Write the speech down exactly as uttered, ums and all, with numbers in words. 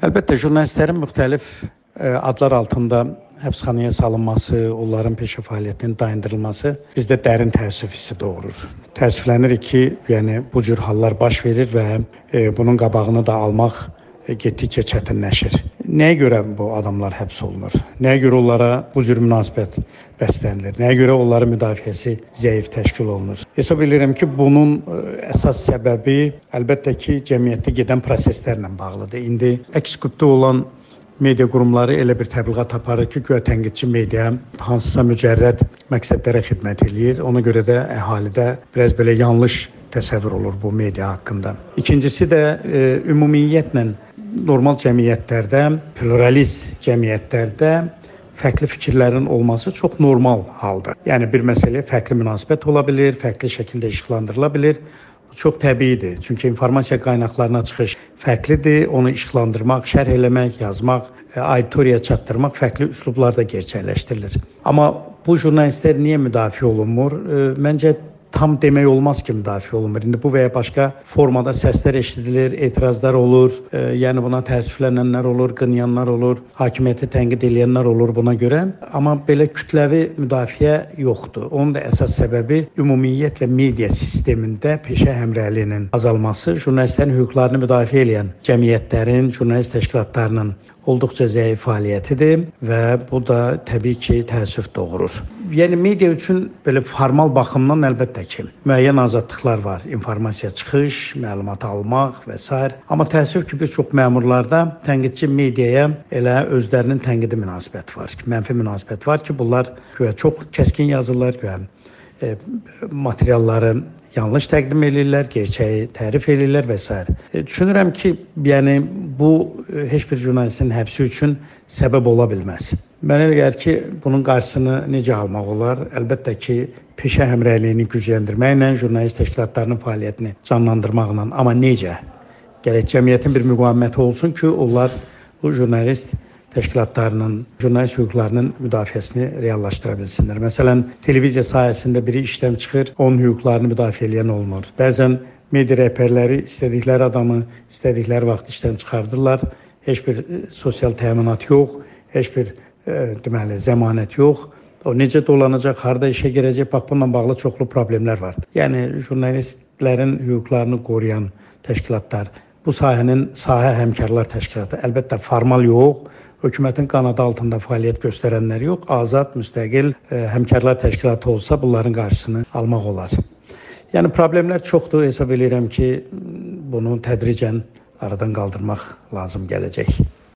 Əlbəttə, jurnalistlərin müxtəlif adlar altında həbsxanaya salınması, onların peşə fəaliyyətinin dayandırılması bizdə dərin təəssüf hissi doğurur. Təəssüflənirik ki, yəni bu cür hallar baş verir və e, bunun qabağını da almaq e, getdikcə çətinləşir. Nəyə görə bu adamlar həbs olunur? Nəyə görə onlara bu cür münasibət bəslənilir? Nəyə görə onların müdafiəsi zəif təşkil olunur? Hesab edirəm ki, bunun əsas səbəbi əlbəttə ki, cəmiyyətdə gedən proseslərlə bağlıdır. İndi eksekutda olan media qurumları elə bir təbliğat aparır ki, güya tənqidçi media hansısa mücərrəd məqsədlərə xidmət eləyir. Ona görə də əhalidə biraz belə yanlış təsəvvür olur bu media haqqında. İkincisi də e, ümumiyyətlə normal cəmiyyətlərdə, pluralist cəmiyyətlərdə fərqli fikirlərin olması çox normal haldır. Yəni bir məsələyə fərqli münasibət ola bilər, fərqli şəkildə işıqlandırıla bilər. Bu çox təbiidir. Çünki informasiya qaynaqlarına çıxış fərqlidir. Onu işıqlandırmaq, şərh eləmək, yazmaq, auditoriyaya çatdırmaq fərqli üslublarda gerçəkləşdirilir. Amma bu jurnalistlər niyə müdafiə olunmur? Məncə tam demək olmaz ki, müdafiə olunmur. İndi bu və ya başqa formada səslər eşidilir, etirazlar olur, e, yəni buna təəssüflənənlər olur, qınayanlar olur, hakimiyyəti tənqid edənlər olur buna görə. Amma belə kütləvi müdafiə yoxdur. Onun da əsas səbəbi ümumiyyətlə media sistemində peşə həmrəyliyinin azalması, jurnalistlərin hüquqlarını müdafiə edən cəmiyyətlərin, jurnalist təşkilatlarının olduqca zəif fəaliyyətidir və bu da təbii ki, təəssüf doğurur. Yəni media üçün belə formal baxımdan əlbəttə ki, müəyyən azadlıqlar var. İnformasiya çıxış, məlumat almaq və s. Amma təəssüf ki, bir çox məmurlarda tənqidçi mediaya elə özlərinin tənqidi münasibət var. Mənfi münasibət var ki, bunlar güya çox kəskin yazırlar, güya e, materialları yanlış təqdim edirlər, gerçəyi tərif edirlər və s. E, düşünürəm ki, yəni bu e, heç bir jurnalistin həbsi üçün səbəb ola bilməz. Mənə elə gəlir ki, bunun qarşısını necə almaq olar? Əlbəttə ki, peşə həmrəyliyini gücləndirməklə, jurnalist təşkilatlarının fəaliyyətini canlandırmaqla, amma necə? Gərək cəmiyyətin bir müqaviməti olsun ki, onlar bu jurnalist təşkilatlarının, jurnalist hüquqlarının müdafiəsini reallaşdıra bilsinlər. Məsələn, televiziya sahəsində biri işdən çıxır, onun hüquqlarını müdafiə edən olmur. Bəzən media rəhbərləri istədikləri adamı istədikləri vaxt işdən çıxardırlar. Heç bir sosial təminat yox, heç bir e, deməli, zəmanət yox. O necə dolanacaq, harda işə girəcək, bax bununla bağlı çoxlu problemlər var. Yəni jurnalistlərin hüquqlarını qoruyan təşkilatlar, bu sahənin sahə həmkarlar təşkilatı, əlbəttə formal yox, hökumətin qanadı altında fəaliyyət göstərənlər yox, azad, müstəqil e, həmkarlar təşkilatı olsa bunların qarşısını almaq olar. Yəni problemlər çoxdur, hesab edirəm ki, bunu tədricən aradan qaldırmaq lazım gələcək.